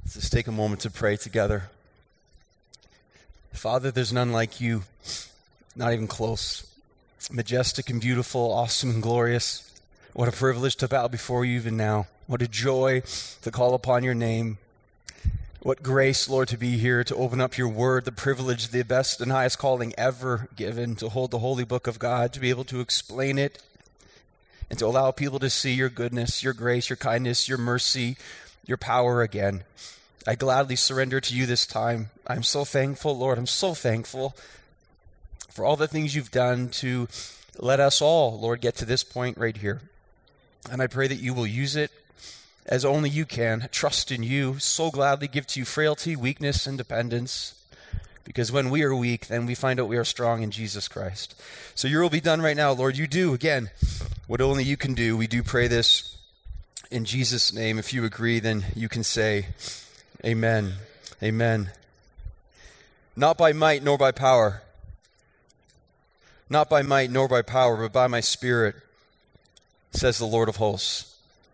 Let's just take a moment to pray together. Father, there's none like you, not even close. Majestic and beautiful, awesome and glorious. What a privilege to bow before you even now. What a joy to call upon your name. What grace, Lord, to be here, to open up your word, the privilege, the best and highest calling ever given, to hold the holy book of God, to be able to explain it, and to allow people to see your goodness, your grace, your kindness, your mercy, your power again. I gladly surrender to you this time. I'm so thankful, Lord. I'm so thankful for all the things you've done to let us all, Lord, get to this point right here. And I pray that you will use it as only you can. Trust in you. So gladly give to you frailty, weakness, and dependence. Because when we are weak, then we find out we are strong in Jesus Christ. So your will be done right now, Lord. You do, again, what only you can do. We do pray this in Jesus' name. If you agree, then you can say, Amen. Amen. Not by might nor by power. Not by might nor by power, but by my Spirit, says the Lord of hosts.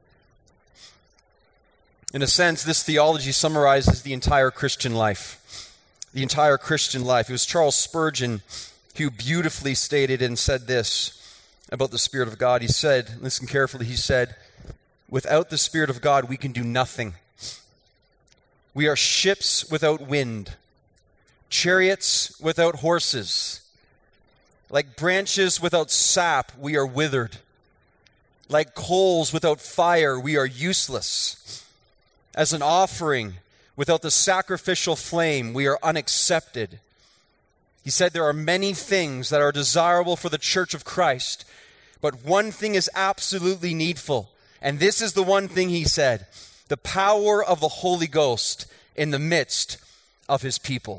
In a sense, this theology summarizes the entire Christian life. The entire Christian life. It was Charles Spurgeon who beautifully stated and said this about the Spirit of God. He said, listen carefully, he said, without the Spirit of God, we can do nothing. We are ships without wind, chariots without horses. Like branches without sap, we are withered. Like coals without fire, we are useless. As an offering without the sacrificial flame, we are unaccepted. He said there are many things that are desirable for the church of Christ, but one thing is absolutely needful. And this is the one thing he said, the power of the Holy Ghost in the midst of his people.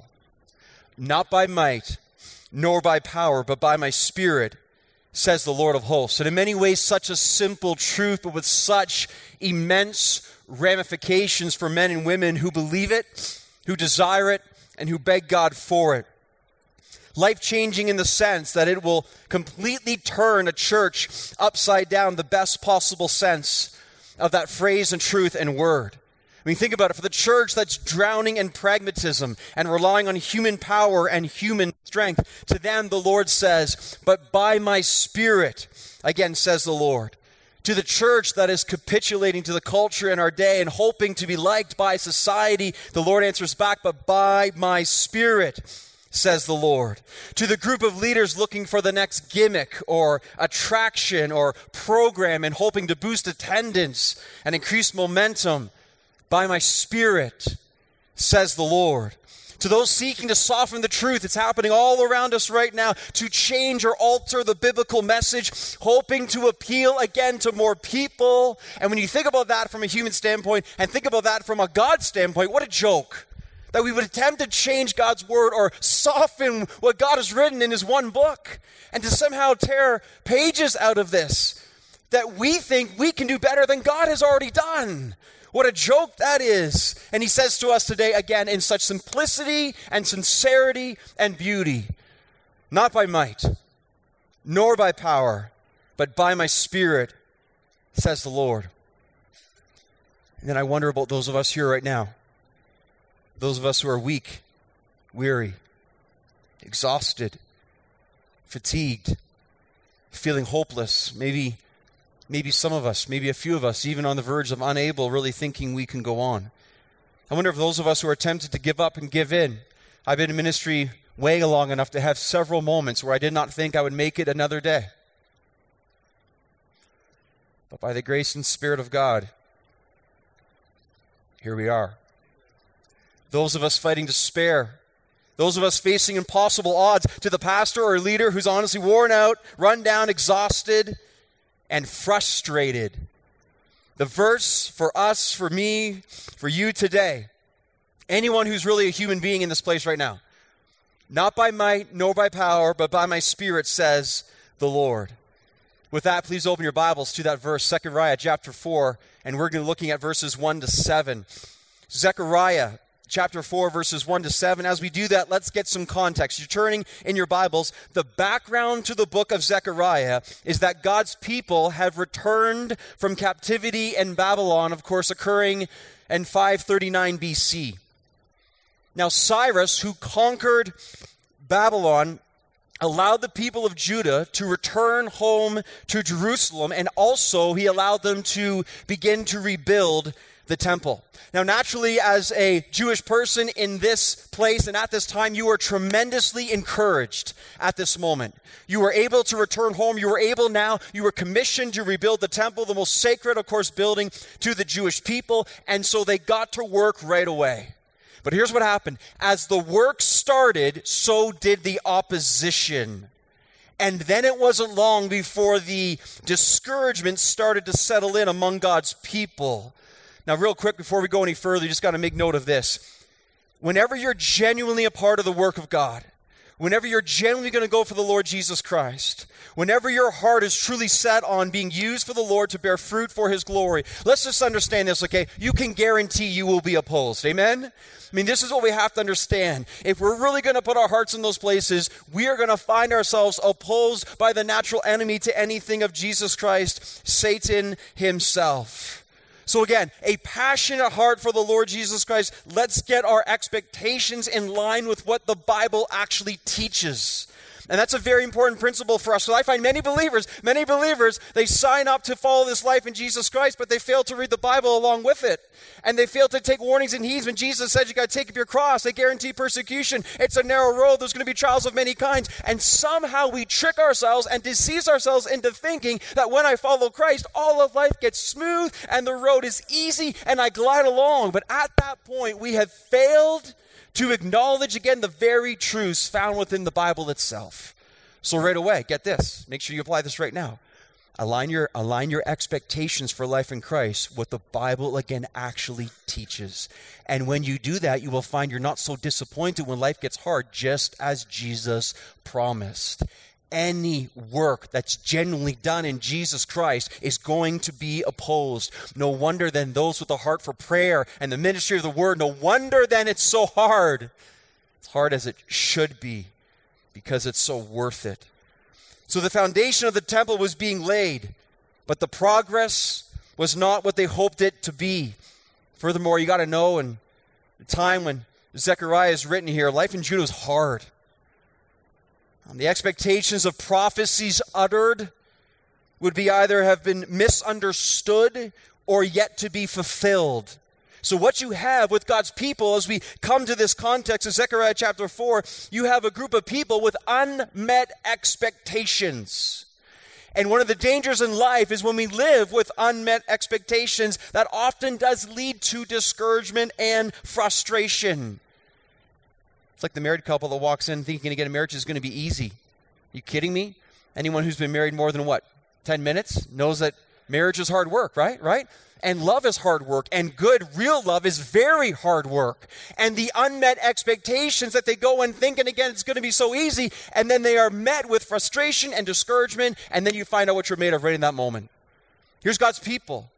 Not by might, nor by power, but by my Spirit, says the Lord of hosts. And in many ways, such a simple truth, but with such immense ramifications for men and women who believe it, who desire it, and who beg God for it. Life-changing in the sense that it will completely turn a church upside down, the best possible sense of that phrase and truth and word. I mean, think about it. For the church that's drowning in pragmatism and relying on human power and human strength, to them the Lord says, but by my Spirit, again says the Lord. To the church that is capitulating to the culture in our day and hoping to be liked by society, the Lord answers back, but by my Spirit, says the Lord. To the group of leaders looking for the next gimmick or attraction or program and hoping to boost attendance and increase momentum, by my Spirit, says the Lord. To those seeking to soften the truth, it's happening all around us right now, to change or alter the biblical message, hoping to appeal again to more people. And when you think about that from a human standpoint and think about that from a God standpoint, what a joke. That we would attempt to change God's word or soften what God has written in his one book and to somehow tear pages out of this that we think we can do better than God has already done. What a joke that is. And he says to us today, again, in such simplicity and sincerity and beauty, not by might, nor by power, but by my Spirit, says the Lord. And then I wonder about those of us here right now. Those of us who are weak, weary, exhausted, fatigued, feeling hopeless, maybe some of us, maybe a few of us, even on the verge of unable, really thinking we can go on. I wonder if those of us who are tempted to give up and give in. I've been in ministry way long enough to have several moments where I did not think I would make it another day. But by the grace and Spirit of God, here we are. Those of us fighting despair, those of us facing impossible odds, to the pastor or leader who's honestly worn out, run down, exhausted, and frustrated. The verse for us, for me, for you today, anyone who's really a human being in this place right now, not by might nor by power, but by my Spirit, says the Lord. With that, please open your Bibles to that verse, Zechariah chapter 4, and we're going to be looking at verses 1 to 7. Zechariah chapter 4, verses 1 to 7. As we do that, let's get some context. You're turning in your Bibles. The background to the book of Zechariah is that God's people have returned from captivity in Babylon, of course, occurring and 539 BC. Now Cyrus, who conquered Babylon, allowed the people of Judah to return home to Jerusalem, and also he allowed them to begin to rebuild the temple. Now, naturally, as a Jewish person in this place and at this time, you were tremendously encouraged at this moment. You were able to return home. You were commissioned to rebuild the temple, the most sacred, of course, building to the Jewish people, and so they got to work right away. But here's what happened. As the work started, so did the opposition. And then it wasn't long before the discouragement started to settle in among God's people. Now, real quick, before we go any further, you just got to make note of this. Whenever you're genuinely a part of the work of God, whenever you're genuinely going to go for the Lord Jesus Christ, whenever your heart is truly set on being used for the Lord to bear fruit for His glory, let's just understand this, okay? You can guarantee you will be opposed. Amen? I mean, this is what we have to understand. If we're really going to put our hearts in those places, we are going to find ourselves opposed by the natural enemy to anything of Jesus Christ, Satan himself. So again, a passionate heart for the Lord Jesus Christ. Let's get our expectations in line with what the Bible actually teaches. And that's a very important principle for us. So I find many believers, they sign up to follow this life in Jesus Christ, but they fail to read the Bible along with it. And they fail to take warnings and heeds when Jesus said you got to take up your cross. They guarantee persecution. It's a narrow road. There's going to be trials of many kinds. And somehow we trick ourselves and deceive ourselves into thinking that when I follow Christ, all of life gets smooth and the road is easy and I glide along. But at that point, we have failed to acknowledge again the very truths found within the Bible itself. So right away, get this. Make sure you apply this right now. Align your expectations for life in Christ with the Bible again actually teaches. And when you do that, you will find you're not so disappointed when life gets hard, just as Jesus promised. Any work that's genuinely done in Jesus Christ is going to be opposed. No wonder then those with a heart for prayer and the ministry of the word, no wonder then it's so hard. It's hard as it should be because it's so worth it. So the foundation of the temple was being laid, but the progress was not what they hoped it to be. Furthermore, you got to know in the time when Zechariah is written here, life in Judah was hard. The expectations of prophecies uttered would be either have been misunderstood or yet to be fulfilled. So what you have with God's people as we come to this context of Zechariah chapter 4, you have a group of people with unmet expectations. And one of the dangers in life is when we live with unmet expectations, that often does lead to discouragement and frustration. It's like the married couple that walks in thinking to get a marriage is going to be easy. You kidding me? Anyone who's been married more than 10 minutes knows that marriage is hard work, right? And love is hard work. And good, real love is very hard work. And the unmet expectations that they go in thinking, again, it's going to be so easy. And then they are met with frustration and discouragement. And then you find out what you're made of right in that moment. Here's God's people.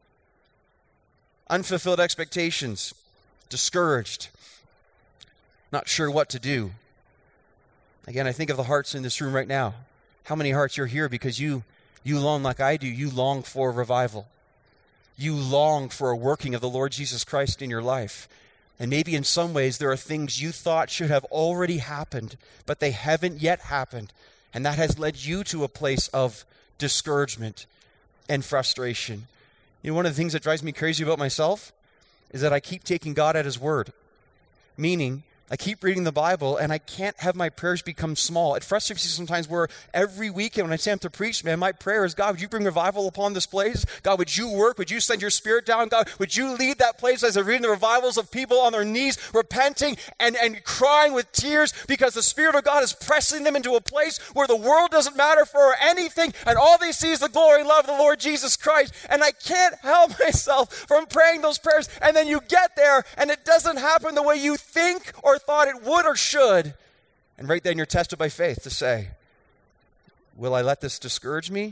Unfulfilled expectations. Discouraged. Not sure what to do. Again, I think of the hearts in this room right now. How many hearts you're here because you long like I do. You long for revival. You long for a working of the Lord Jesus Christ in your life. And maybe in some ways there are things you thought should have already happened, but they haven't yet happened. And that has led you to a place of discouragement and frustration. You know, one of the things that drives me crazy about myself is that I keep taking God at His word. Meaning, I keep reading the Bible, and I can't have my prayers become small. It frustrates me sometimes where every weekend when I stand up to preach, man, my prayer is, God, would you bring revival upon this place? God, would you work? Would you send your Spirit down? God, would you lead that place as I read the revivals of people on their knees, repenting and crying with tears because the Spirit of God is pressing them into a place where the world doesn't matter for anything, and all they see is the glory and love of the Lord Jesus Christ. And I can't help myself from praying those prayers, and then you get there, and it doesn't happen the way you think or thought it would or should. And right then you're tested by faith to say, will I let this discourage me?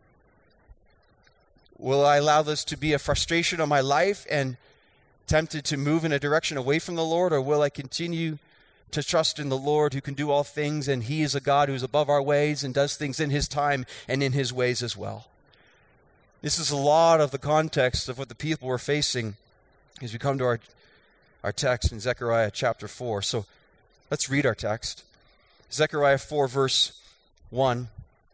Will I allow this to be a frustration on my life and tempted to move in a direction away from the Lord? Or will I continue to trust in the Lord who can do all things, and He is a God who is above our ways and does things in His time and in His ways as well? This is a lot of the context of what the people were facing as we come to our text in Zechariah chapter 4. So let's read our text. Zechariah 4, verse 1.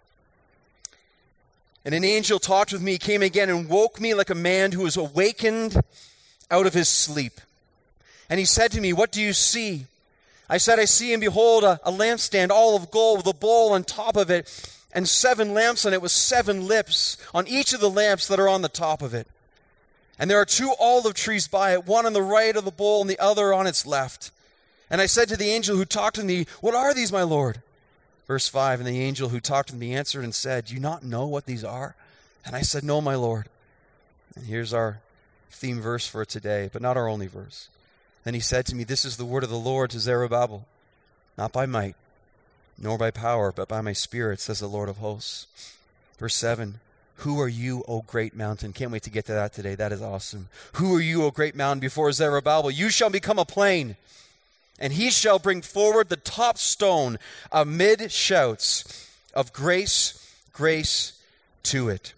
And an angel talked with me, came again and woke me like a man who is awakened out of his sleep. And he said to me, what do you see? I said, I see and behold a lampstand all of gold with a bowl on top of it and 7 lamps on it with 7 lips on each of the lamps that are on the top of it. And there are 2 olive trees by it, one on the right of the bowl and the other on its left. And I said to the angel who talked to me, what are these, my Lord? Verse 5, and the angel who talked to me answered and said, do you not know what these are? And I said, no, my Lord. And here's our theme verse for today, but not our only verse. Then he said to me, this is the word of the Lord to Zerubbabel, not by might, nor by power, but by my Spirit, says the Lord of hosts. Verse 7, who are you, O great mountain? Can't wait to get to that today. That is awesome. Who are you, O great mountain, before Zerubbabel? You shall become a plain, and he shall bring forward the top stone amid shouts of grace, grace to it.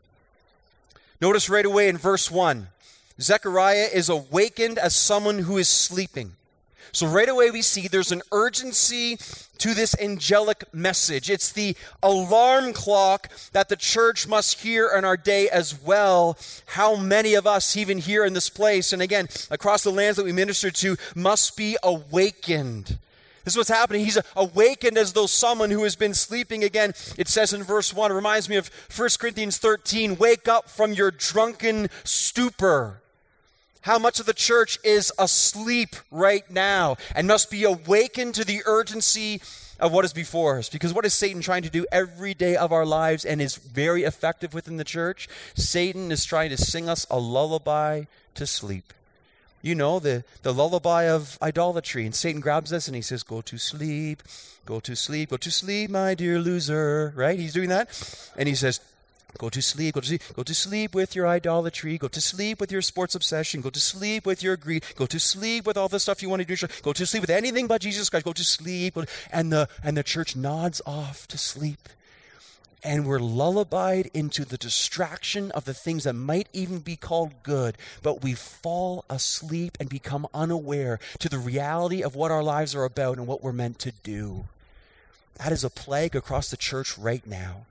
Notice right away in verse 1, Zechariah is awakened as someone who is sleeping. So right away we see there's an urgency to this angelic message. It's the alarm clock that the church must hear in our day as well. How many of us, even here in this place, and again, across the lands that we minister to, must be awakened. This is what's happening. He's awakened as though someone who has been sleeping. Again, it says in verse 1, it reminds me of 1 Corinthians 13, wake up from your drunken stupor. How much of the church is asleep right now and must be awakened to the urgency of what is before us? Because what is Satan trying to do every day of our lives and is very effective within the church? Satan is trying to sing us a lullaby to sleep. You know, the lullaby of idolatry. And Satan grabs us and he says, go to sleep, go to sleep, go to sleep, my dear loser. Right? He's doing that. And he says, go to sleep, go to sleep, go to sleep with your idolatry, go to sleep with your sports obsession, go to sleep with your greed, go to sleep with all the stuff you want to do, go to sleep with anything but Jesus Christ, go to sleep. And the church nods off to sleep. And we're lullabied into the distraction of the things that might even be called good, but we fall asleep and become unaware to the reality of what our lives are about and what we're meant to do. That is a plague across the church right now.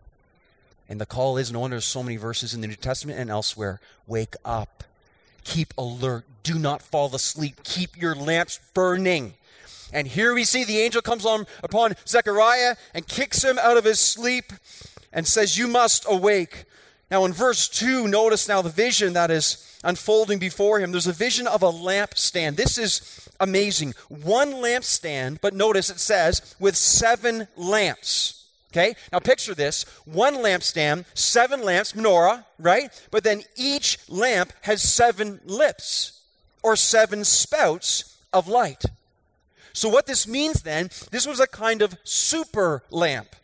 And the call is, no wonder there's so many verses in the New Testament and elsewhere, wake up, keep alert, do not fall asleep, keep your lamps burning. And here we see the angel comes upon Zechariah and kicks him out of his sleep and says, you must awake. Now in verse 2, notice now the vision that is unfolding before him. There's a vision of a lampstand. This is amazing. One lampstand, but notice it says, with 7 lamps. Okay, now picture this, 1 lampstand, 7 lamps, menorah, right? But then each lamp has 7 lips, or 7 spouts of light. So what this means then, this was a kind of super lamp.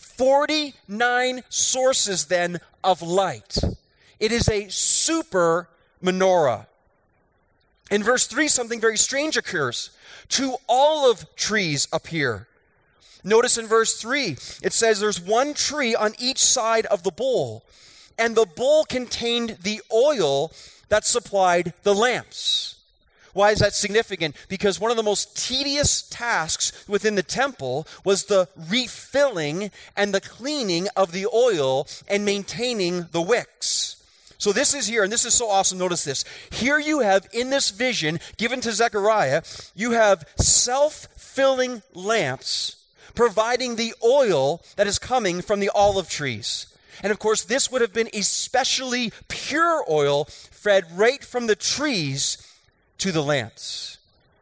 49 sources then of light. It is a super menorah. In verse 3, something very strange occurs. 2 olive trees appear. Notice in verse 3, it says there's 1 tree on each side of the bowl, and the bowl contained the oil that supplied the lamps. Why is that significant? Because one of the most tedious tasks within the temple was the refilling and the cleaning of the oil and maintaining the wicks. So this is here, and this is so awesome. Notice this. Here you have, in this vision given to Zechariah, you have self-filling lamps providing the oil that is coming from the olive trees. And of course, this would have been especially pure oil fed right from the trees to the lamps.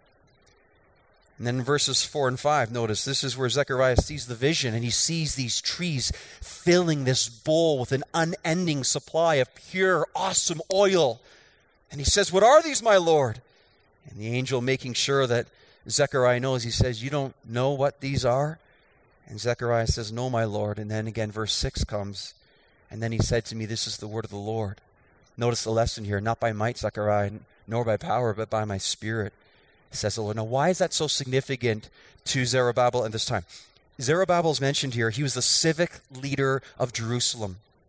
And then in verses 4 and 5, notice this is where Zechariah sees the vision, and he sees these trees filling this bowl with an unending supply of pure, awesome oil. And he says, what are these, my Lord? And the angel, making sure that Zechariah knows, he says, you don't know what these are? And Zechariah says, no, my Lord. And then again, verse 6 comes. And then he said to me, this is the word of the Lord. Notice the lesson here, not by might, Zechariah, nor by power, but by my Spirit, says the Lord. Now, why is that so significant to Zerubbabel at this time? Zerubbabel is mentioned here. He was the civic leader of Jerusalem.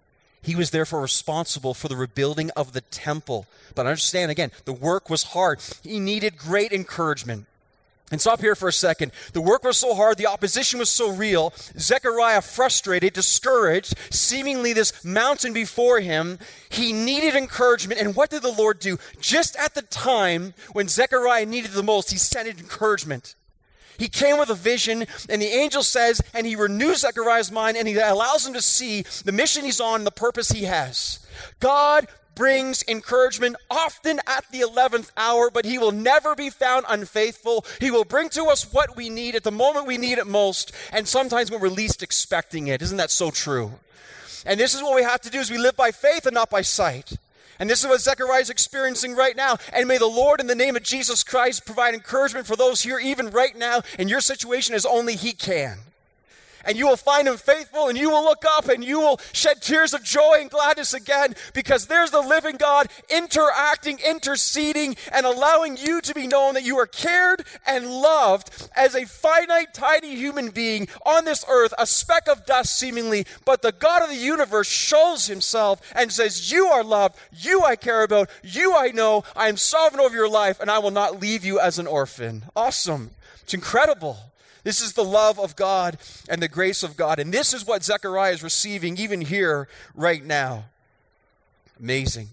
He was therefore responsible for the rebuilding of the temple. But understand, again, the work was hard. He needed great encouragement. And stop here for a second. The work was so hard, the opposition was so real. Zechariah, frustrated, discouraged, seemingly this mountain before him, he needed encouragement. And what did the Lord do? Just at the time when Zechariah needed the most, he sent encouragement. He came with a vision, and the angel says, and he renews Zechariah's mind, and he allows him to see the mission he's on and the purpose he has. God brings encouragement often at the 11th hour, but he will never be found unfaithful. He will bring to us what we need at the moment we need it most, and sometimes when we're least expecting it. Isn't that so true? And this is what we have to do, is we live by faith and not by sight. And this is what Zechariah is experiencing right now. And may the Lord, in the name of Jesus Christ, provide encouragement for those here, even right now, in your situation as only he can. And you will find him faithful, and you will look up, and you will shed tears of joy and gladness again, because there's the living God interacting, interceding, and allowing you to be known that you are cared and loved as a finite, tiny human being on this earth, a speck of dust seemingly, but the God of the universe shows himself and says, you are loved, you I care about, you I know, I am sovereign over your life, and I will not leave you as an orphan. Awesome. It's incredible. This is the love of God and the grace of God. And this is what Zechariah is receiving even here right now. Amazing.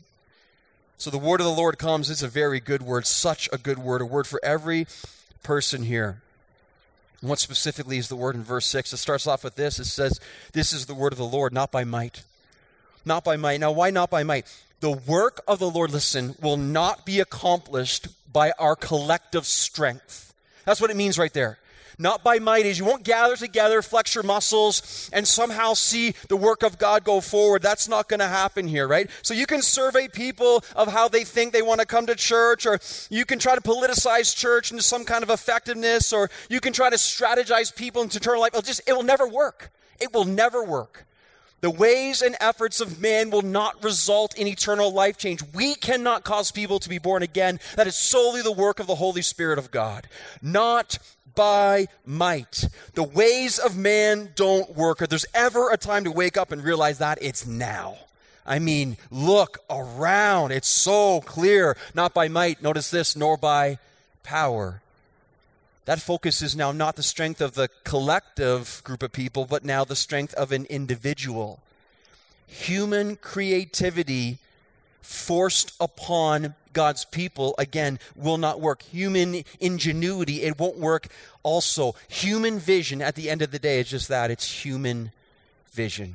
So the word of the Lord comes. It's a very good word, such a good word, a word for every person here. And what specifically is the word in verse 6? It starts off with this. It says, this is the word of the Lord, not by might. Not by might. Now, why not by might? The work of the Lord, listen, will not be accomplished by our collective strength. That's what it means right there. Not by might is you won't gather together, flex your muscles, and somehow see the work of God go forward. That's not going to happen here, right? So you can survey people of how they think they want to come to church, or you can try to politicize church into some kind of effectiveness, or you can try to strategize people into eternal life. It will never work. It will never work. The ways and efforts of man will not result in eternal life change. We cannot cause people to be born again. That is solely the work of the Holy Spirit of God. Not by might. The ways of man don't work. If there's ever a time to wake up and realize that, it's now. I mean, look around. It's so clear. Not by might, notice this, nor by power. That focus is now not the strength of the collective group of people, but now the strength of an individual. Human creativity forced upon God's people, again, will not work. Human ingenuity, it won't work also. Human vision, at the end of the day, is just that. It's human vision.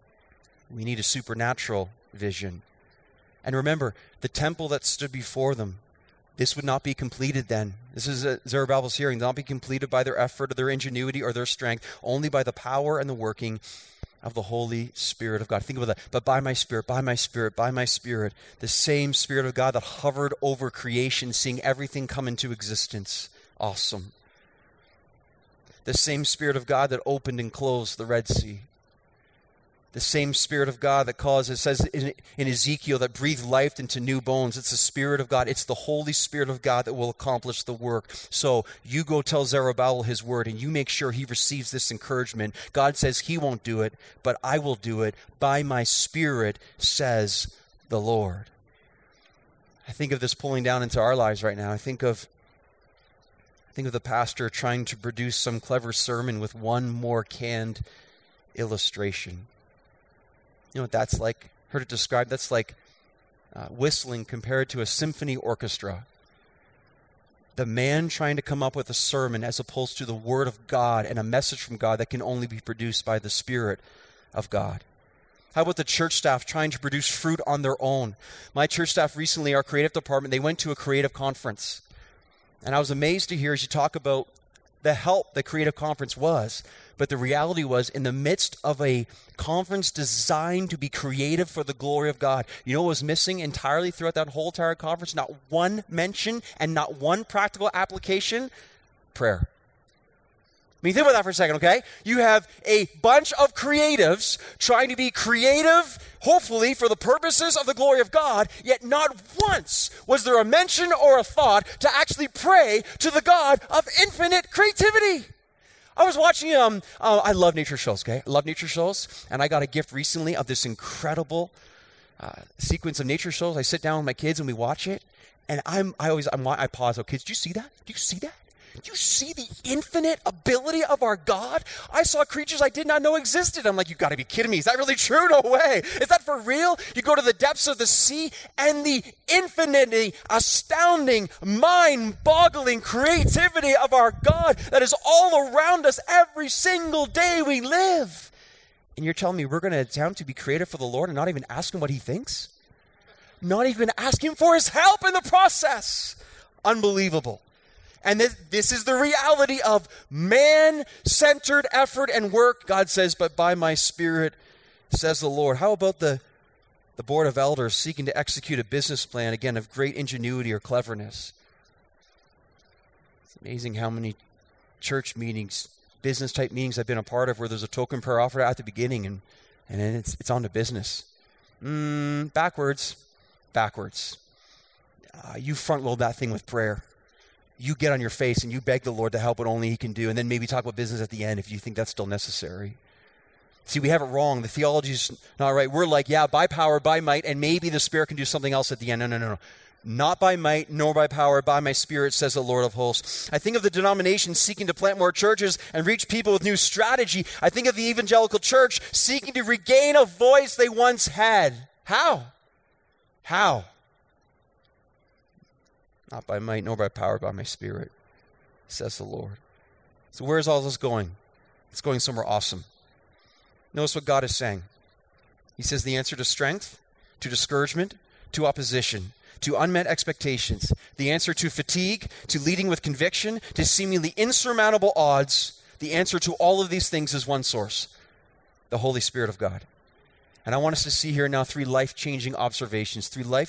We need a supernatural vision. And remember, the temple that stood before them, this would not be completed then. This is Zerubbabel's hearing. Not be completed by their effort or their ingenuity or their strength, only by the power and the working of the Holy Spirit of God. Think about that. But by my Spirit, by my Spirit, by my Spirit, the same Spirit of God that hovered over creation, seeing everything come into existence. Awesome. The same Spirit of God that opened and closed the Red Sea. The same Spirit of God that caused, it says in Ezekiel, that breathed life into new bones. It's the Spirit of God. It's the Holy Spirit of God that will accomplish the work. So you go tell Zerubbabel his word, and you make sure he receives this encouragement. God says he won't do it, but I will do it by my Spirit, says the Lord. I think of this pulling down into our lives right now. I think of the pastor trying to produce some clever sermon with one more canned illustration. You know what that's like? Heard it described. That's like whistling compared to a symphony orchestra. The man trying to come up with a sermon as opposed to the Word of God and a message from God that can only be produced by the Spirit of God. How about the church staff trying to produce fruit on their own? My church staff recently, our creative department, they went to a creative conference. And I was amazed to hear as you talk about the help the creative conference was. But the reality was, in the midst of a conference designed to be creative for the glory of God, you know what was missing entirely throughout that whole entire conference? Not one mention and not one practical application. Prayer. I mean, think about that for a second, okay? You have a bunch of creatives trying to be creative, hopefully for the purposes of the glory of God, yet not once was there a mention or a thought to actually pray to the God of infinite creativity. I was watching, I love nature shows, okay? I love nature shows, and I got a gift recently of this incredible sequence of nature shows. I sit down with my kids and we watch it, and I pause. Oh, kids, do you see that? Do you see that? Do you see the infinite ability of our God? I saw creatures I did not know existed. I'm like, you got to be kidding me. Is that really true? No way. Is that for real? You go to the depths of the sea and the infinitely astounding, mind-boggling creativity of our God that is all around us every single day we live. And you're telling me we're going to attempt to be creative for the Lord and not even ask him what he thinks? Not even ask him for his help in the process. Unbelievable. And this is the reality of man-centered effort and work. God says, but by my Spirit, says the Lord. How about the board of elders seeking to execute a business plan, again, of great ingenuity or cleverness? It's amazing how many church meetings, business-type meetings I've been a part of where there's a token prayer offered at the beginning, and then it's on to business. Backwards. You front-load that thing with prayer. You get on your face and you beg the Lord to help what only he can do, and then maybe talk about business at the end if you think that's still necessary. See, we have it wrong. The theology's not right. We're like, yeah, by power, by might, and maybe the Spirit can do something else at the end. No. Not by might, nor by power, by my Spirit, says the Lord of hosts. I think of the denomination seeking to plant more churches and reach people with new strategy. I think of the evangelical church seeking to regain a voice they once had. How? Not by might, nor by power, by my Spirit, says the Lord. So where is all this going? It's going somewhere awesome. Notice what God is saying. He says the answer to strength, to discouragement, to opposition, to unmet expectations, the answer to fatigue, to leading with conviction, to seemingly insurmountable odds, the answer to all of these things is one source, the Holy Spirit of God. And I want us to see here now three life-changing observations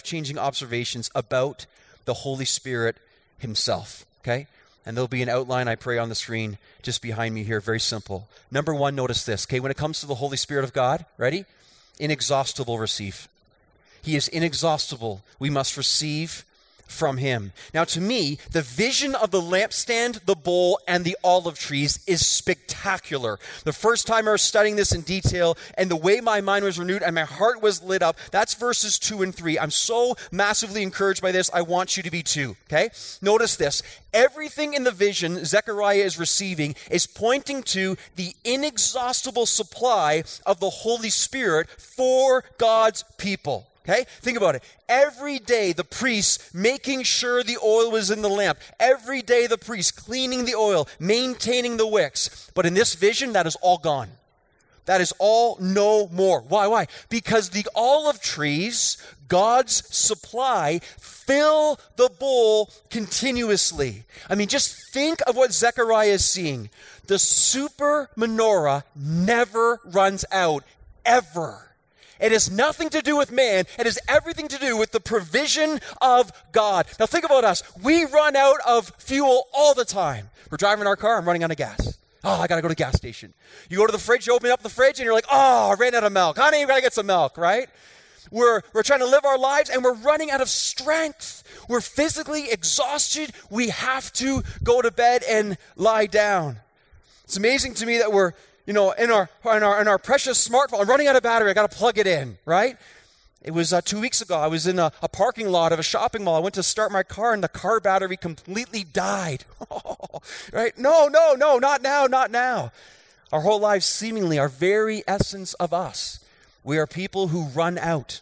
about the Holy Spirit himself, okay? And there'll be an outline, I pray, on the screen just behind me here, very simple. Number one, notice this, okay? When it comes to the Holy Spirit of God, ready? Inexhaustible receive. He is inexhaustible. We must receive from him. Now, to me, the vision of the lampstand, the bowl, and the olive trees is spectacular. The first time I was studying this in detail, and the way my mind was renewed and my heart was lit up, that's verses 2 and 3. I'm so massively encouraged by this, I want you to be too, okay? Notice this. Everything in the vision Zechariah is receiving is pointing to the inexhaustible supply of the Holy Spirit for God's people. Okay? Think about it. Every day the priest making sure the oil was in the lamp. Every day the priest cleaning the oil, maintaining the wicks. But in this vision, that is all gone. That is all no more. Why? Because the olive trees, God's supply, fill the bowl continuously. I mean, just think of what Zechariah is seeing. The super menorah never runs out, ever. It has nothing to do with man. It has everything to do with the provision of God. Now think about us. We run out of fuel all the time. We're driving our car, I'm running out of gas. Oh, I got to go to the gas station. You go to the fridge, you open up the fridge, and you're like, oh, I ran out of milk. Honey, you got to get some milk, right? We're trying to live our lives, and we're running out of strength. We're physically exhausted. We have to go to bed and lie down. It's amazing to me that we're in our precious smartphone. I'm running out of battery. I got to plug it in, right? It was 2 weeks ago. I was in a parking lot of a shopping mall. I went to start my car, and the car battery completely died. Right? No, not now. Our whole lives, seemingly, our very essence of us. We are people who run out.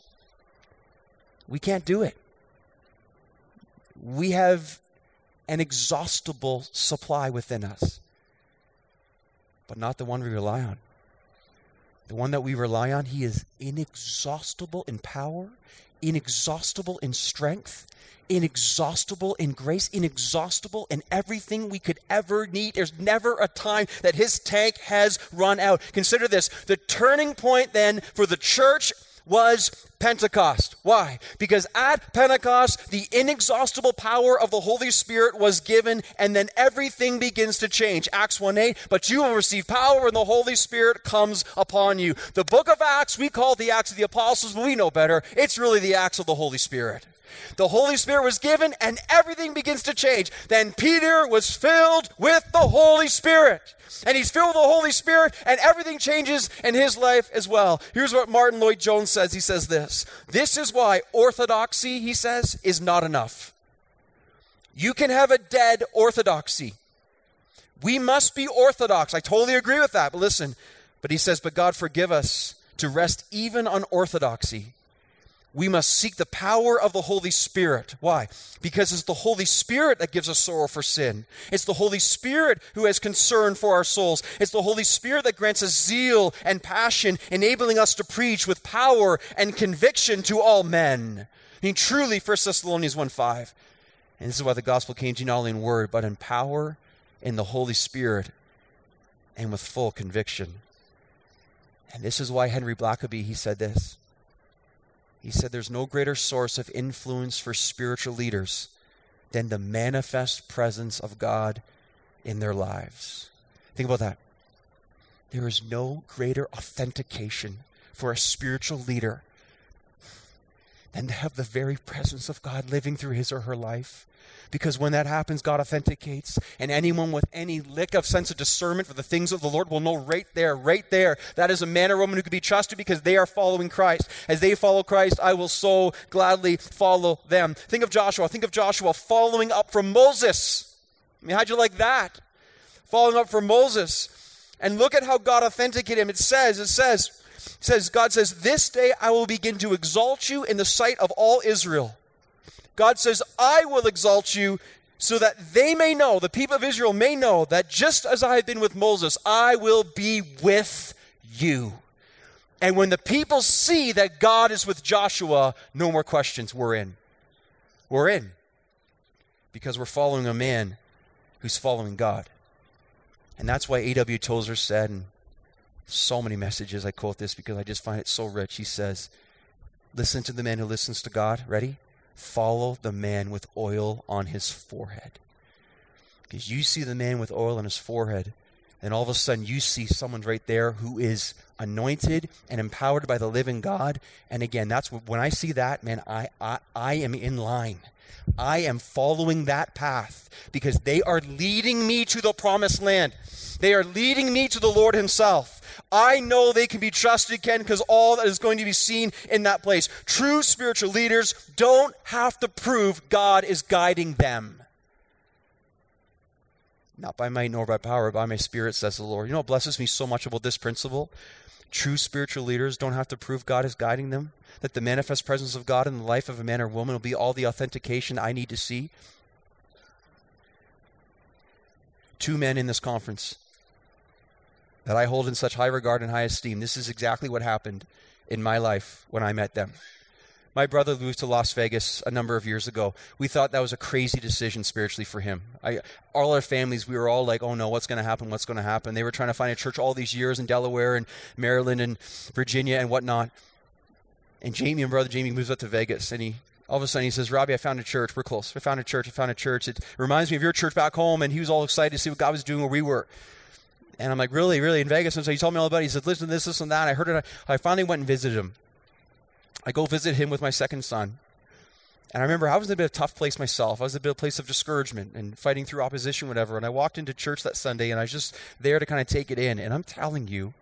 We can't do it. We have an exhaustible supply within us, but not the one we rely on. The one that we rely on, he is inexhaustible in power, inexhaustible in strength, inexhaustible in grace, inexhaustible in everything we could ever need. There's never a time that his tank has run out. Consider this. The turning point then for the church was Pentecost. Why? Because at Pentecost, the inexhaustible power of the Holy Spirit was given, and then everything begins to change. Acts 1:8, but you will receive power when the Holy Spirit comes upon you. The book of Acts, we call it the Acts of the Apostles, but we know better. It's really the Acts of the Holy Spirit. The Holy Spirit was given, and everything begins to change. Then Peter was filled with the Holy Spirit. And he's filled with the Holy Spirit, and everything changes in his life as well. Here's what Martin Lloyd-Jones says. He says this. This is why orthodoxy, he says, is not enough. You can have a dead orthodoxy. We must be orthodox. I totally agree with that. But listen, but he says, but God forgive us to rest even on orthodoxy. We must seek the power of the Holy Spirit. Why? Because it's the Holy Spirit that gives us sorrow for sin. It's the Holy Spirit who has concern for our souls. It's the Holy Spirit that grants us zeal and passion, enabling us to preach with power and conviction to all men. I mean, truly, 1 Thessalonians 1:5. And this is why the gospel came to you not only in word, but in power, in the Holy Spirit, and with full conviction. And this is why Henry Blackaby, he said this. He said there's no greater source of influence for spiritual leaders than the manifest presence of God in their lives. Think about that. There is no greater authentication for a spiritual leader than to have the very presence of God living through his or her life. Because when that happens, God authenticates, and anyone with any lick of sense of discernment for the things of the Lord will know right there, that is a man or woman who can be trusted because they are following Christ. As they follow Christ, I will so gladly follow them. Think of Joshua. Think of Joshua following up from Moses. I mean, how'd you like that? Following up from Moses. And look at how God authenticated him. It says, God says, this day I will begin to exalt you in the sight of all Israel. God says, I will exalt you so that they may know, the people of Israel may know that just as I have been with Moses, I will be with you. And when the people see that God is with Joshua, no more questions. We're in. We're in. Because we're following a man who's following God. And that's why A.W. Tozer said, and so many messages I quote this because I just find it so rich. He says, listen to the man who listens to God. Ready? Follow the man with oil on his forehead. Because you see the man with oil on his forehead, and all of a sudden you see someone right there who is anointed and empowered by the living God. And again, that's when I see that, man, I am in line. I am following that path because they are leading me to the promised land. They are leading me to the Lord himself. I know they can be trusted, Ken, because all that is going to be seen in that place. True spiritual leaders don't have to prove God is guiding them. Not by might nor by power, but by my spirit, says the Lord. You know what blesses me so much about this principle? True spiritual leaders don't have to prove God is guiding them. That the manifest presence of God in the life of a man or woman will be all the authentication I need to see. 2 men in this conference that I hold in such high regard and high esteem. This is exactly what happened in my life when I met them. My brother moved to Las Vegas a number of years ago. We thought that was a crazy decision spiritually for him. All our families, we were all like, oh no, what's going to happen? What's going to happen? They were trying to find a church all these years in Delaware and Maryland and Virginia and whatnot. And Jamie, and brother Jamie, moves up to Vegas, and all of a sudden he says, Robbie, I found a church. We're close. I found a church. It reminds me of your church back home. And he was all excited to see what God was doing where we were. And I'm like, really, in Vegas? And so he told me all about it. He said, listen to this and that. I heard it. I finally went and visited him. I go visit him with my second son. And I remember I was in a bit of a tough place myself. I was in a bit of a place of discouragement and fighting through opposition, whatever. And I walked into church that Sunday, and I was just there to kind of take it in. And I'm telling you,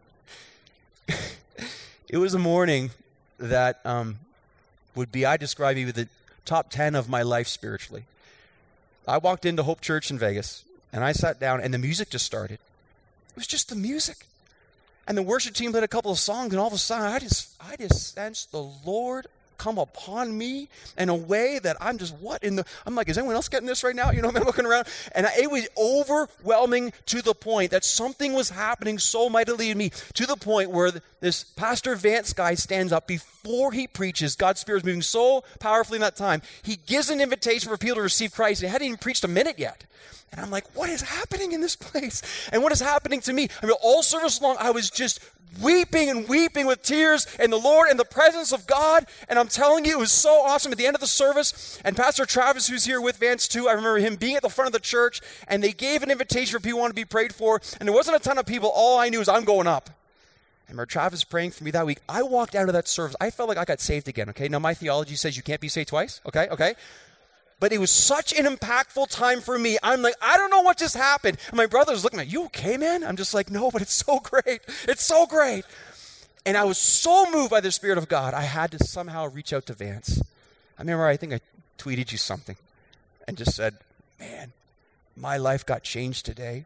it was a morning that I describe you with the top 10 of my life spiritually. I walked into Hope Church in Vegas, and I sat down, and the music just started. It was just the music. And the worship team played a couple of songs, and all of a sudden, I just sensed the Lord come upon me in a way that I'm just, I'm like, is anyone else getting this right now? You know, I'm looking around. And it was overwhelming to the point that something was happening so mightily in me, to the point where this Pastor Vance guy stands up before he preaches. God's Spirit is moving so powerfully in that time. He gives an invitation for people to receive Christ. He hadn't even preached a minute yet. And I'm like, what is happening in this place? And what is happening to me? I mean, all service long, I was just weeping and weeping with tears in the Lord, in the presence of God. And I'm telling you, it was so awesome. At the end of the service, and Pastor Travis, who's here with Vance too, I remember him being at the front of the church, and they gave an invitation for people who wanted to be prayed for. And there wasn't a ton of people. All I knew is I'm going up. I remember Travis praying for me that week. I walked out of that service. I felt like I got saved again, okay? Now, my theology says you can't be saved twice, okay? But it was such an impactful time for me. I'm like, I don't know what just happened. And my brother's looking at me, you okay, man? I'm just like, no, but it's so great. It's so great. And I was so moved by the Spirit of God, I had to somehow reach out to Vance. I remember, I think I tweeted you something and just said, man, my life got changed today.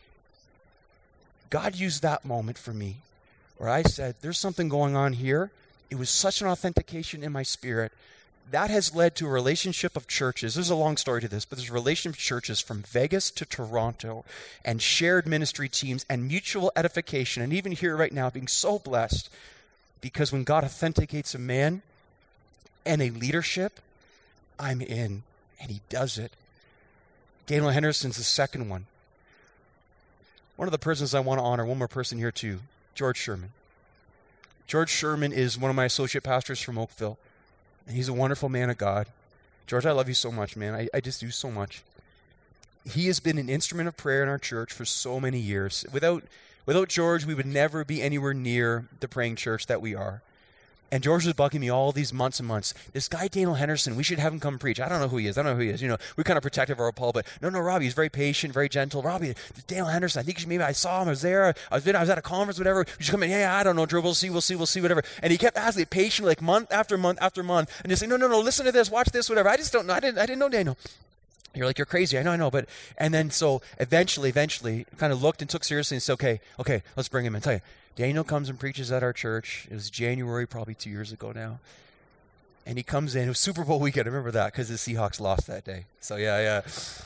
God used that moment for me where I said, there's something going on here. It was such an authentication in my spirit. That has led to a relationship of churches. There's a long story to this, but there's a relationship of churches from Vegas to Toronto and shared ministry teams and mutual edification. And even here right now, being so blessed because when God authenticates a man and a leadership, I'm in, and he does it. Daniel Henderson's the second one. One of the persons I want to honor, one more person here too, George Sherman. George Sherman is one of my associate pastors from Oakville. And he's a wonderful man of God. George, I love you so much, man. I just do so much. He has been an instrument of prayer in our church for so many years. Without George, we would never be anywhere near the praying church that we are. And George was bugging me all these months and months. This guy, Daniel Henderson, we should have him come preach. I don't know who he is. You know, we're kind of protective of our Paul, but no, Robbie, he's very patient, very gentle. Robbie, Daniel Henderson, I think maybe I saw him. I was there. I was at a conference, whatever. You should come in. Yeah, I don't know, Drew. We'll see, whatever. And he kept asking me patiently, like month after month after month, and just saying, no, listen to this, watch this, whatever. I just don't know. I didn't know Daniel. You're like, you're crazy. I know, but, and then so eventually, kind of looked and took seriously and said, okay, let's bring him in. Tell you, Daniel comes and preaches at our church. It was January, probably 2 years ago now. And he comes in. It was Super Bowl weekend. I remember that because the Seahawks lost that day. So yeah.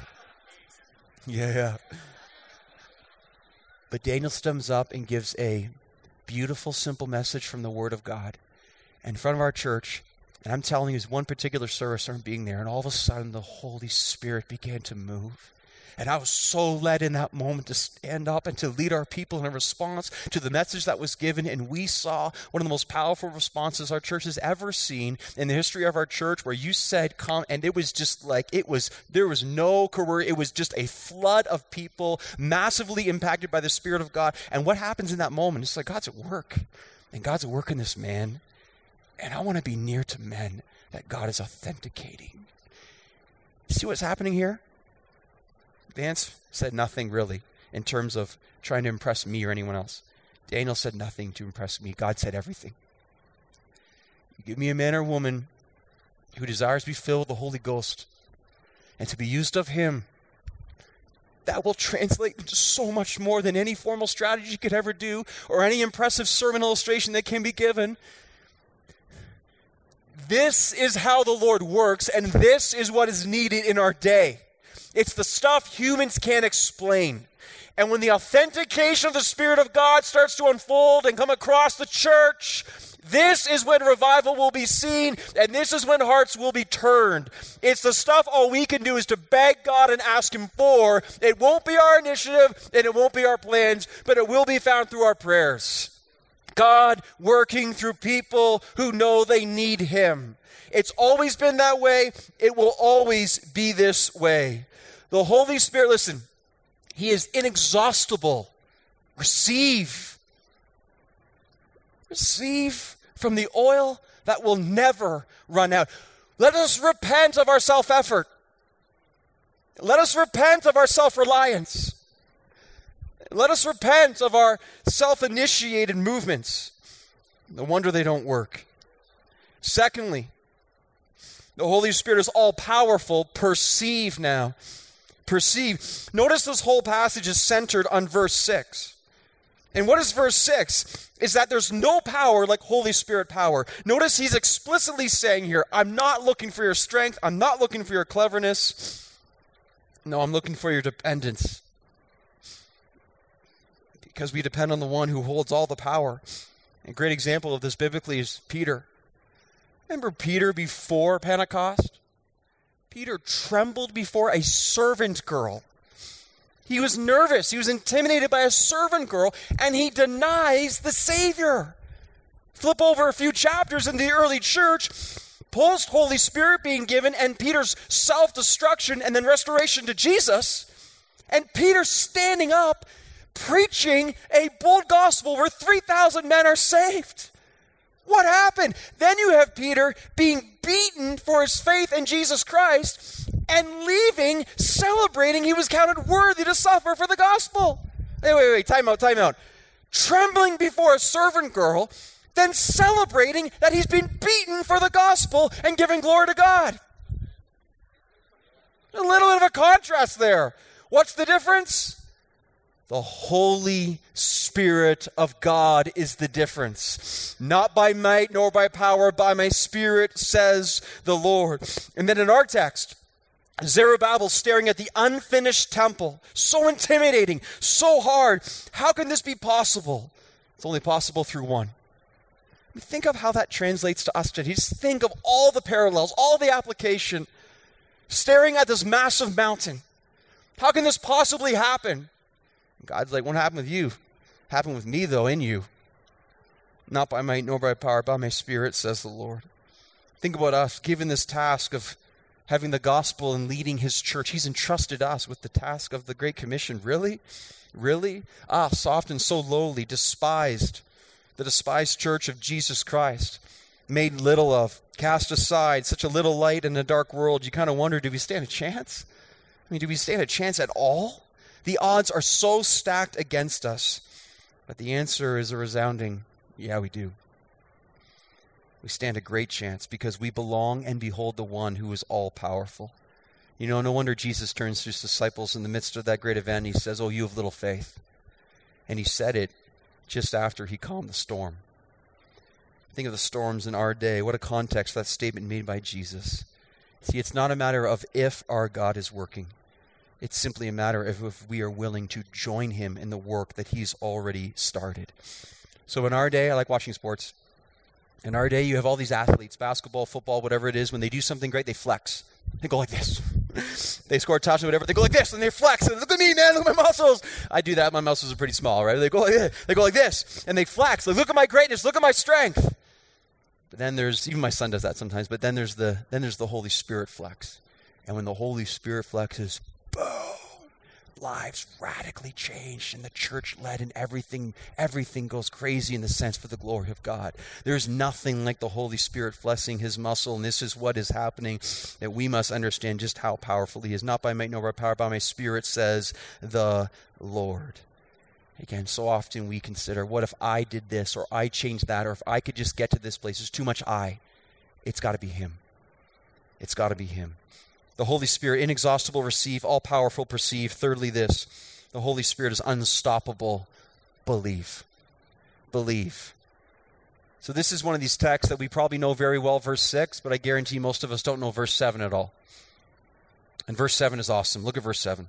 But Daniel stems up and gives a beautiful, simple message from the Word of God in front of our church. And I'm telling you, it was one particular service I'm being there, and all of a sudden the Holy Spirit began to move. And I was so led in that moment to stand up and to lead our people in a response to the message that was given. And we saw one of the most powerful responses our church has ever seen in the history of our church, where you said, come, and it was just like, there was no coercion. It was just a flood of people massively impacted by the Spirit of God. And what happens in that moment? It's like God's at work, and God's at work in this man. And I want to be near to men that God is authenticating. See what's happening here? Vance said nothing really in terms of trying to impress me or anyone else. Daniel said nothing to impress me. God said everything. You give me a man or woman who desires to be filled with the Holy Ghost and to be used of him, that will translate into so much more than any formal strategy you could ever do or any impressive sermon illustration that can be given. This is how the Lord works, and this is what is needed in our day. It's the stuff humans can't explain. And when the authentication of the Spirit of God starts to unfold and come across the church, this is when revival will be seen, and this is when hearts will be turned. It's the stuff all we can do is to beg God and ask Him for. It won't be our initiative, and it won't be our plans, but it will be found through our prayers. God working through people who know they need Him. It's always been that way. It will always be this way. The Holy Spirit, listen, He is inexhaustible. Receive from the oil that will never run out. Let us repent of our self-effort. Let us repent of our self-reliance. Let us repent of our self-initiated movements. No wonder they don't work. Secondly, the Holy Spirit is all-powerful. Perceive now. Perceive. Notice this whole passage is centered on verse 6. And what is verse 6? Is that there's no power like Holy Spirit power. Notice he's explicitly saying here, I'm not looking for your strength. I'm not looking for your cleverness. No, I'm looking for your dependence. Because we depend on the one who holds all the power. A great example of this biblically is Peter. Remember Peter before Pentecost? Peter trembled before a servant girl. He was nervous. He was intimidated by a servant girl, and he denies the Savior. Flip over a few chapters in the early church, post Holy Spirit being given, and Peter's self-destruction and then restoration to Jesus, and Peter standing up, preaching a bold gospel where 3,000 men are saved. What happened? Then you have Peter being beaten for his faith in Jesus Christ and leaving, celebrating he was counted worthy to suffer for the gospel. Wait, time out. Trembling before a servant girl, then celebrating that he's been beaten for the gospel and giving glory to God. A little bit of a contrast there. What's the difference? The Holy Spirit of God is the difference. Not by might nor by power, by my Spirit, says the Lord. And then in our text, Zerubbabel staring at the unfinished temple. So intimidating, so hard. How can this be possible? It's only possible through one. Think of how that translates to us today. Just think of all the parallels, all the application. Staring at this massive mountain. How can this possibly happen? God's like, what happened with you? Happened with me, though, in you. Not by might nor by power, by my Spirit, says the Lord. Think about us, given this task of having the gospel and leading his church. He's entrusted us with the task of the Great Commission. Really? Really? Soft and so lowly, despised. The despised church of Jesus Christ. Made little of, cast aside, such a little light in a dark world. You kind of wonder, do we stand a chance? Do we stand a chance at all? The odds are so stacked against us. But the answer is a resounding, yeah, we do. We stand a great chance because we belong and behold the one who is all-powerful. No wonder Jesus turns to his disciples in the midst of that great event. He says, oh, you have little faith. And he said it just after he calmed the storm. Think of the storms in our day. What a context that statement made by Jesus. See, it's not a matter of if our God is working. It's simply a matter of if we are willing to join him in the work that he's already started. So in our day, I like watching sports. In our day, you have all these athletes, basketball, football, whatever it is. When they do something great, they flex. They go like this. They score a touchdown, whatever. They go like this, and they flex. And look at me, man. Look at my muscles. I do that. My muscles are pretty small, right? They go like this, and they flex. Like, look at my greatness. Look at my strength. But then even my son does that sometimes. But then there's the Holy Spirit flex. And when the Holy Spirit flexes, boom, lives radically changed, and the church led, and everything goes crazy in the sense for the glory of God. There's nothing like the Holy Spirit flexing his muscle, and this is what is happening, that we must understand just how powerful he is. Not by might nor by power, by my Spirit, says the Lord. Again, so often we consider, what if I did this, or I changed that, or if I could just get to this place? There's too much I. It's got to be him. It's got to be him. The Holy Spirit, inexhaustible, receive, all-powerful, perceive. Thirdly, this, the Holy Spirit is unstoppable, believe. Believe. So this is one of these texts that we probably know very well, verse 6, but I guarantee most of us don't know verse 7 at all. And verse 7 is awesome. Look at verse 7.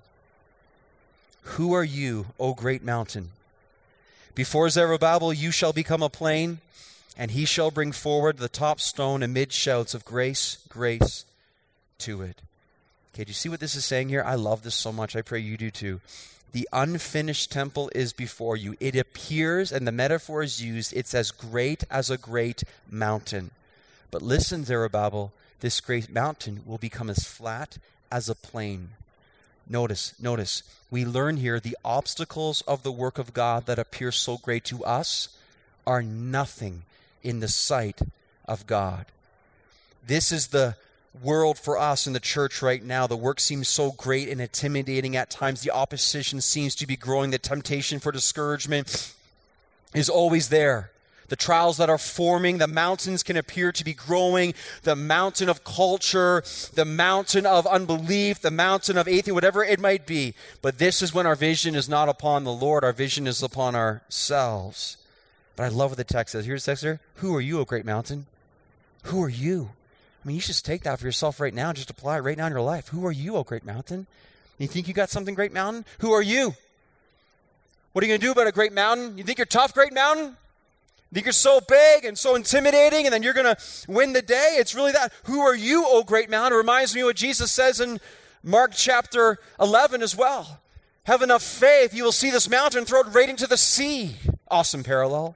Who are you, O great mountain? Before Zerubbabel you shall become a plain, and he shall bring forward the top stone amid shouts of grace, grace to it. Okay, do you see what this is saying here? I love this so much. I pray you do too. The unfinished temple is before you. It appears, and the metaphor is used, it's as great as a great mountain. But listen, Zerubbabel, this great mountain will become as flat as a plain. Notice, we learn here the obstacles of the work of God that appear so great to us are nothing in the sight of God. This is the world for us in the church right now. The work seems so great and intimidating at times. The opposition seems to be growing. The temptation for discouragement is always there. the trials that are forming. The mountains can appear to be growing. The mountain of culture, the mountain of unbelief, the mountain of atheism, whatever it might be. But this is when our vision is not upon the Lord. Our vision is upon ourselves. But I love what the text says. Here's the text there. Who are you, O great mountain? Who are you? I mean, you should just take that for yourself right now and just apply it right now in your life. Who are you, O great mountain? You think you got something, great mountain? Who are you? What are you going to do about a great mountain? You think you're tough, great mountain? You think you're so big and so intimidating and then you're going to win the day? It's really that. Who are you, O great mountain? It reminds me of what Jesus says in Mark chapter 11 as well. Have enough faith, you will see this mountain, throw it right into the sea. Awesome parallel.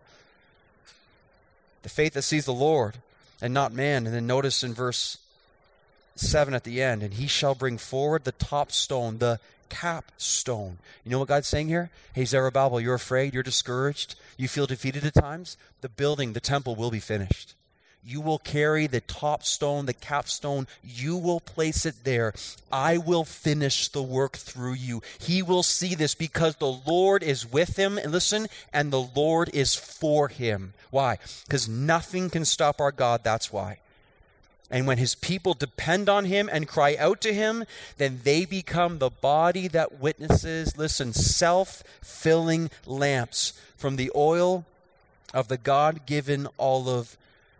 The faith that sees the Lord and not man. And then notice in verse 7 at the end, and he shall bring forward the top stone, the capstone. You know what God's saying here? Hey, Zerubbabel, you're afraid, you're discouraged, you feel defeated at times. The building, the temple will be finished. You will carry the top stone, the capstone. You will place it there. I will finish the work through you. He will see this because the Lord is with him. And listen, and the Lord is for him. Why? Because nothing can stop our God. That's why. And when his people depend on him and cry out to him, then they become the body that witnesses, listen, self-filling lamps from the oil of the God-given olive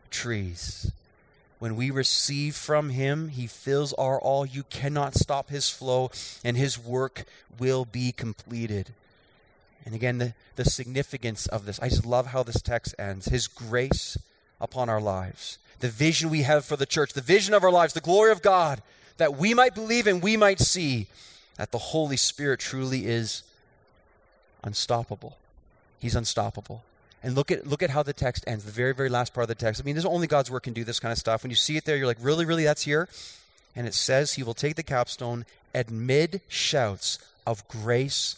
trees. When we receive from him, he fills our all. You cannot stop his flow, and his work will be completed. And again, the significance of this, I just love how this text ends. His grace upon our lives. The vision we have for the church, the vision of our lives, the glory of God, that we might believe and we might see that the Holy Spirit truly is unstoppable. He's unstoppable. And look at how the text ends, the very, very last part of the text. I mean, there's only God's work can do this kind of stuff. When you see it there, you're like, really, really, that's here? And it says he will take the capstone amid shouts of grace,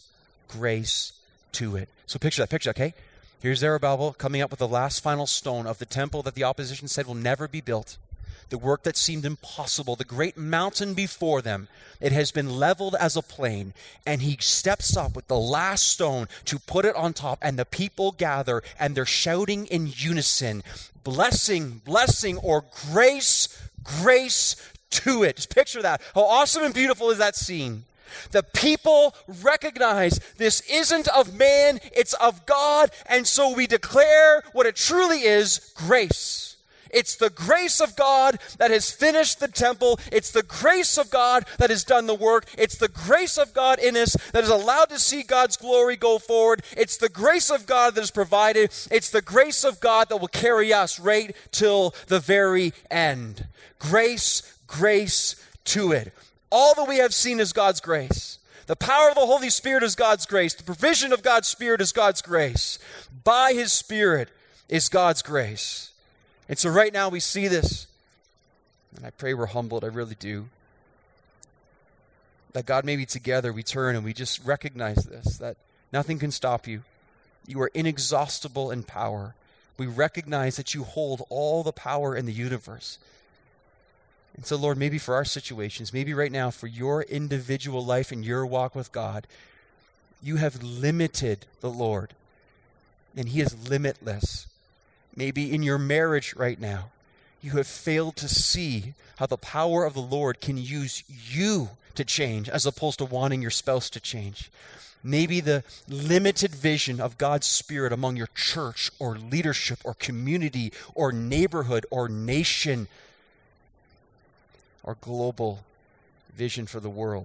grace to it. So picture that, okay? Here's Zerubbabel coming up with the last final stone of the temple that the opposition said will never be built. The work that seemed impossible, the great mountain before them, it has been leveled as a plain. And he steps up with the last stone to put it on top, and the people gather, and they're shouting in unison, blessing, blessing, or grace, grace to it. Just picture that. How awesome and beautiful is that scene? The people recognize this isn't of man, it's of God, and so we declare what it truly is, grace. It's the grace of God that has finished the temple. It's the grace of God that has done the work. It's the grace of God in us that is allowed to see God's glory go forward. It's the grace of God that is provided. It's the grace of God that will carry us right till the very end. Grace, grace to it. All that we have seen is God's grace. The power of the Holy Spirit is God's grace. The provision of God's Spirit is God's grace. By his Spirit is God's grace. And so right now we see this. And I pray we're humbled. I really do. That God, maybe together we turn and we just recognize this, that nothing can stop you. You are inexhaustible in power. We recognize that you hold all the power in the universe. And so, Lord, maybe for our situations, maybe right now for your individual life and your walk with God, you have limited the Lord, and he is limitless. Maybe in your marriage right now, you have failed to see how the power of the Lord can use you to change as opposed to wanting your spouse to change. Maybe the limited vision of God's Spirit among your church or leadership or community or neighborhood or nation or global vision for the world.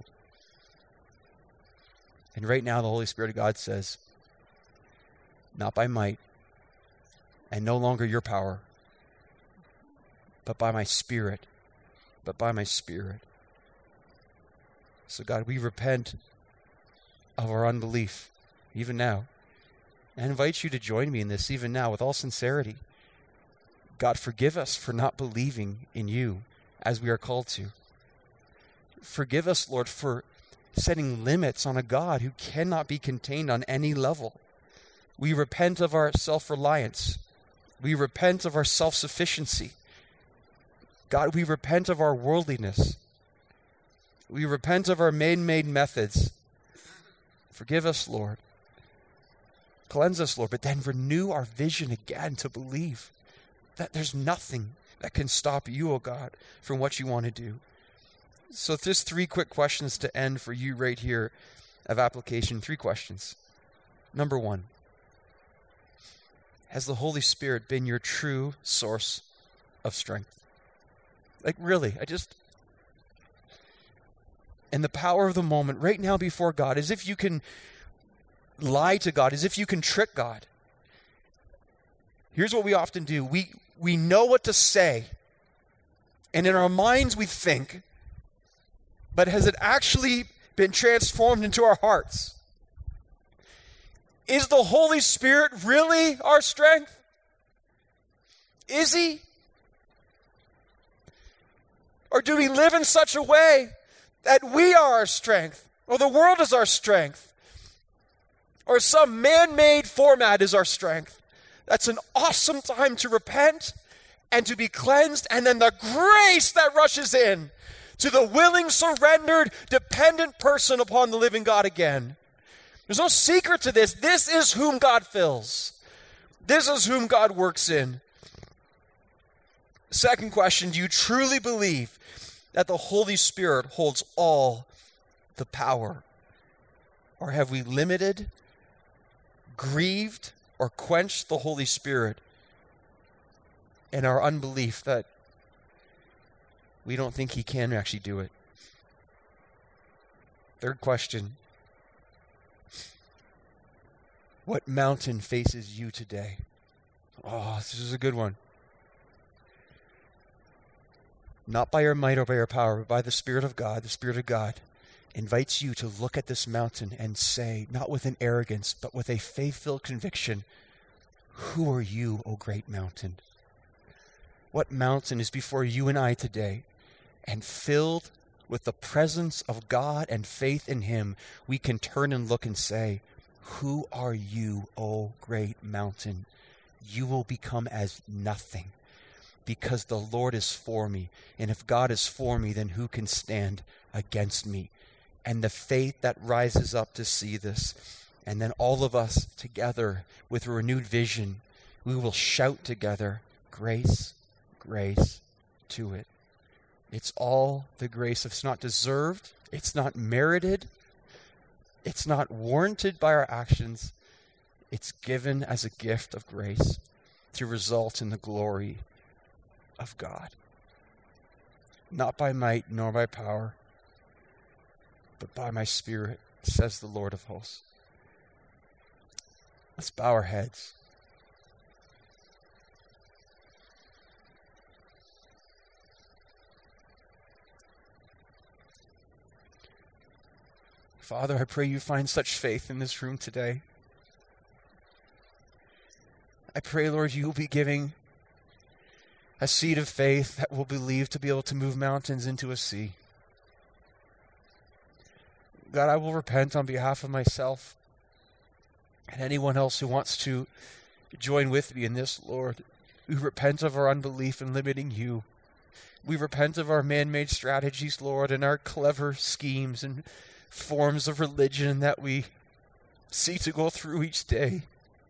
And right now the Holy Spirit of God says, not by might and no longer your power, but by my Spirit, So God, we repent of our unbelief, even now. And I invite you to join me in this even now with all sincerity. God, forgive us for not believing in you as we are called to. Forgive us, Lord, for setting limits on a God who cannot be contained on any level. We repent of our self-reliance. We repent of our self-sufficiency. God, we repent of our worldliness. We repent of our man-made methods. Forgive us, Lord. Cleanse us, Lord, but then renew our vision again to believe that there's nothing that can stop you, oh God, from what you want to do. So just 3 quick questions to end for you right here of application. 3 questions. Number 1, has the Holy Spirit been your true source of strength? Like really, in the power of the moment, right now before God, as if you can lie to God, as if you can trick God. Here's what we often do. We know what to say, and in our minds we think, but has it actually been transformed into our hearts? Is the Holy Spirit really our strength? Is he? Or do we live in such a way that we are our strength, or the world is our strength, or some man-made format is our strength? That's an awesome time to repent and to be cleansed, and then the grace that rushes in to the willing, surrendered, dependent person upon the living God again. There's no secret to this. This is whom God fills. This is whom God works in. Second question, do you truly believe that the Holy Spirit holds all the power? Or have we limited, grieved, or quenched the Holy Spirit in our unbelief that we don't think he can actually do it? Third question, what mountain faces you today? Oh, this is a good one. Not by your might or by your power, but by the Spirit of God. The Spirit of God invites you to look at this mountain and say, not with an arrogance, but with a faith-filled conviction, who are you, O great mountain? What mountain is before you and I today? And filled with the presence of God and faith in him, we can turn and look and say, who are you, O great mountain? You will become as nothing, because the Lord is for me. And if God is for me, then who can stand against me? And the faith that rises up to see this. And then all of us together with a renewed vision, we will shout together, grace, grace to it. It's all the grace. It's not deserved. It's not merited. It's not warranted by our actions. It's given as a gift of grace to result in the glory of God. Not by might nor by power, but by my Spirit, says the Lord of hosts. Let's bow our heads. Father, I pray you find such faith in this room today. I pray, Lord, you will be giving a seed of faith that will believe to be able to move mountains into a sea. God, I will repent on behalf of myself and anyone else who wants to join with me in this, Lord. We repent of our unbelief in limiting you. We repent of our man-made strategies, Lord, and our clever schemes and forms of religion that we seek to go through each day.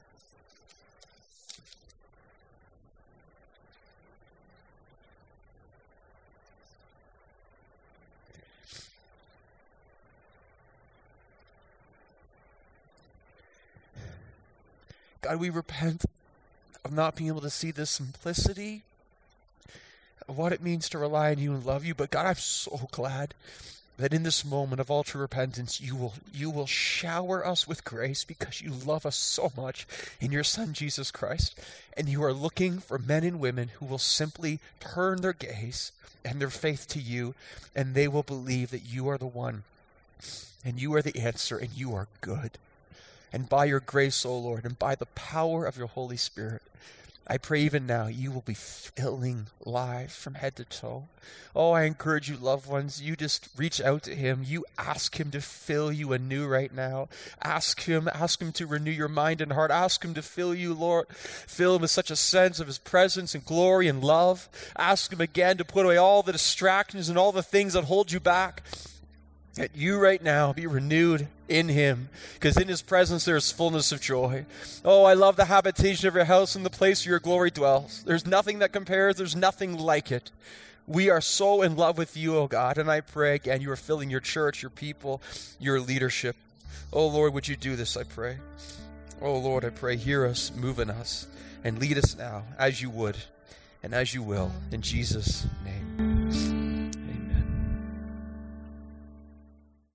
God, we repent of not being able to see the simplicity of what it means to rely on you and love you. But God, I'm so glad that in this moment of all true repentance, you will shower us with grace because you love us so much in your Son, Jesus Christ. And you are looking for men and women who will simply turn their gaze and their faith to you, and they will believe that you are the one, and you are the answer, and you are good. And by your grace, O Lord, and by the power of your Holy Spirit, I pray even now you will be filling lives from head to toe. Oh, I encourage you, loved ones, you just reach out to him. You ask him to fill you anew right now. Ask him to renew your mind and heart. Ask him to fill you, Lord. Fill him with such a sense of his presence and glory and love. Ask him again to put away all the distractions and all the things that hold you back, that you right now be renewed in him, because in his presence there is fullness of joy. Oh, I love the habitation of your house and the place where your glory dwells. There's nothing that compares. There's nothing like it. We are so in love with you, oh God, and I pray again you are filling your church, your people, your leadership. Oh Lord, would you do this, I pray. Oh Lord, I pray, hear us, move in us, and lead us now as you would and as you will. In Jesus' name.